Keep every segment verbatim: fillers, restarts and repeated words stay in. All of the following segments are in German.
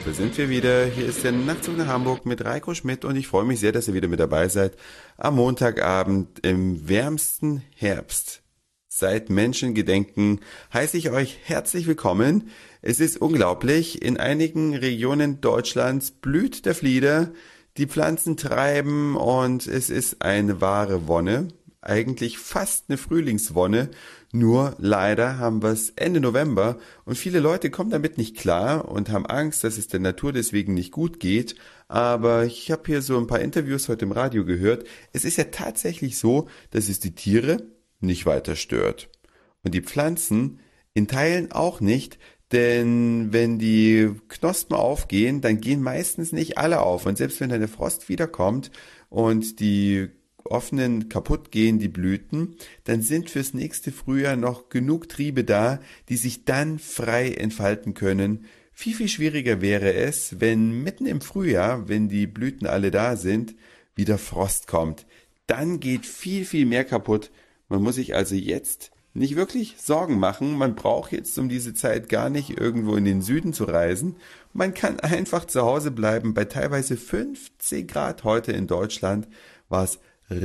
Da sind wir wieder. Hier ist der Nachtzug nach Hamburg mit Reiko Schmidt und ich freue mich sehr, dass ihr wieder mit dabei seid. Am Montagabend im wärmsten Herbst. Seit Menschengedenken heiße ich euch herzlich willkommen. Es ist unglaublich. In einigen Regionen Deutschlands blüht der Flieder. Die Pflanzen treiben und es ist eine wahre Wonne. Eigentlich fast eine Frühlingswonne, nur leider haben wir es Ende November und viele Leute kommen damit nicht klar und haben Angst, dass es der Natur deswegen nicht gut geht, aber ich habe hier so ein paar Interviews heute im Radio gehört. Es ist ja tatsächlich so, dass es die Tiere nicht weiter stört und die Pflanzen in Teilen auch nicht, denn wenn die Knospen aufgehen, dann gehen meistens nicht alle auf und selbst wenn dann der Frost wiederkommt und die offenen kaputt gehen, die Blüten, dann sind fürs nächste Frühjahr noch genug Triebe da, die sich dann frei entfalten können. Viel, viel schwieriger wäre es, wenn mitten im Frühjahr, wenn die Blüten alle da sind, wieder Frost kommt. Dann geht viel, viel mehr kaputt. Man muss sich also jetzt nicht wirklich Sorgen machen. Man braucht jetzt um diese Zeit gar nicht irgendwo in den Süden zu reisen. Man kann einfach zu Hause bleiben. Bei teilweise fünfzehn Grad heute in Deutschland war es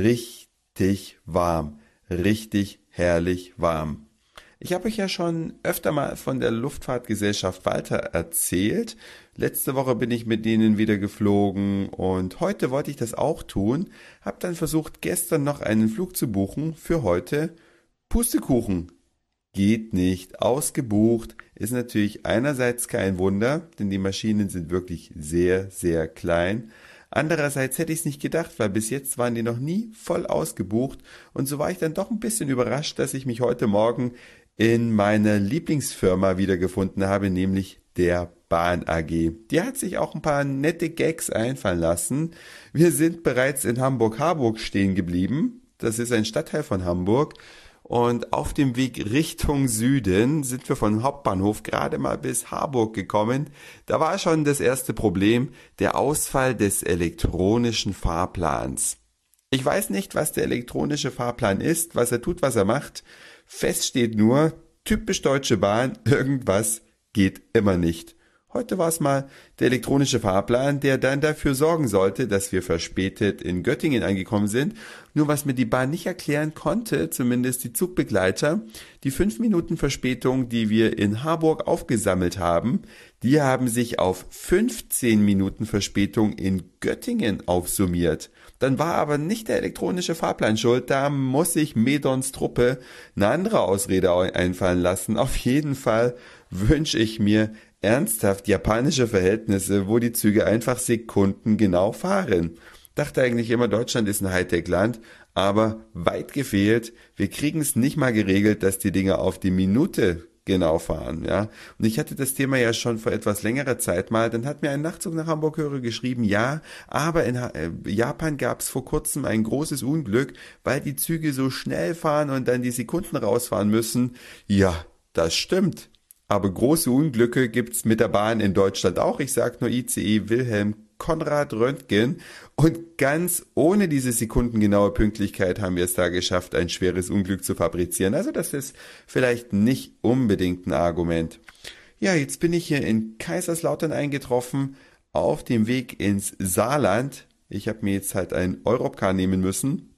richtig warm, richtig herrlich warm. Ich habe euch ja schon öfter mal von der Luftfahrtgesellschaft Walter erzählt. Letzte Woche bin ich mit denen wieder geflogen und heute wollte ich das auch tun. Habe dann versucht, gestern noch einen Flug zu buchen für heute. Pustekuchen. Geht nicht. Ausgebucht. Ist natürlich einerseits kein Wunder, denn die Maschinen sind wirklich sehr, sehr klein. Andererseits hätte ich es nicht gedacht, weil bis jetzt waren die noch nie voll ausgebucht und so war ich dann doch ein bisschen überrascht, dass ich mich heute Morgen in meiner Lieblingsfirma wiedergefunden habe, nämlich der Bahn A G. Die hat sich auch ein paar nette Gags einfallen lassen. Wir sind bereits in Hamburg-Harburg stehen geblieben. Das ist ein Stadtteil von Hamburg. Und auf dem Weg Richtung Süden sind wir vom Hauptbahnhof gerade mal bis Harburg gekommen. Da war schon das erste Problem, der Ausfall des elektronischen Fahrplans. Ich weiß nicht, was der elektronische Fahrplan ist, was er tut, was er macht. Fest steht nur, typisch Deutsche Bahn, irgendwas geht immer nicht. Heute war es mal der elektronische Fahrplan, der dann dafür sorgen sollte, dass wir verspätet in Göttingen angekommen sind. Nur was mir die Bahn nicht erklären konnte, zumindest die Zugbegleiter, die fünf Minuten Verspätung, die wir in Harburg aufgesammelt haben, die haben sich auf fünfzehn Minuten Verspätung in Göttingen aufsummiert. Dann war aber nicht der elektronische Fahrplan schuld, da muss sich Medons Truppe eine andere Ausrede einfallen lassen. Auf jeden Fall wünsche ich mir ernsthaft japanische Verhältnisse, wo die Züge einfach sekundengenau fahren. Dachte eigentlich immer, Deutschland ist ein Hightech-Land, aber weit gefehlt. Wir kriegen es nicht mal geregelt, dass die Dinger auf die Minute genau fahren, ja. Und ich hatte das Thema ja schon vor etwas längerer Zeit mal, dann hat mir ein Nachtzug nach Hamburg-Hörer geschrieben, ja, aber in Japan gab es vor kurzem ein großes Unglück, weil die Züge so schnell fahren und dann die Sekunden rausfahren müssen. Ja, das stimmt. Aber große Unglücke gibt's mit der Bahn in Deutschland auch. Ich sag nur I C E Wilhelm Konrad Röntgen. Und ganz ohne diese sekundengenaue Pünktlichkeit haben wir es da geschafft, ein schweres Unglück zu fabrizieren. Also das ist vielleicht nicht unbedingt ein Argument. Ja, jetzt bin ich hier in Kaiserslautern eingetroffen, auf dem Weg ins Saarland. Ich habe mir jetzt halt ein Europcar nehmen müssen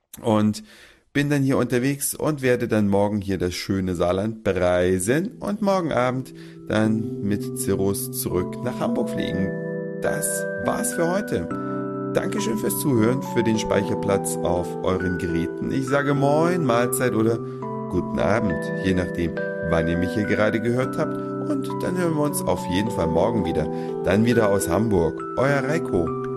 und bin dann hier unterwegs und werde dann morgen hier das schöne Saarland bereisen und morgen Abend dann mit Cirrus zurück nach Hamburg fliegen. Das war's für heute. Dankeschön fürs Zuhören, für den Speicherplatz auf euren Geräten. Ich sage Moin, Mahlzeit oder guten Abend, je nachdem, wann ihr mich hier gerade gehört habt. Und dann hören wir uns auf jeden Fall morgen wieder. Dann wieder aus Hamburg. Euer Reiko.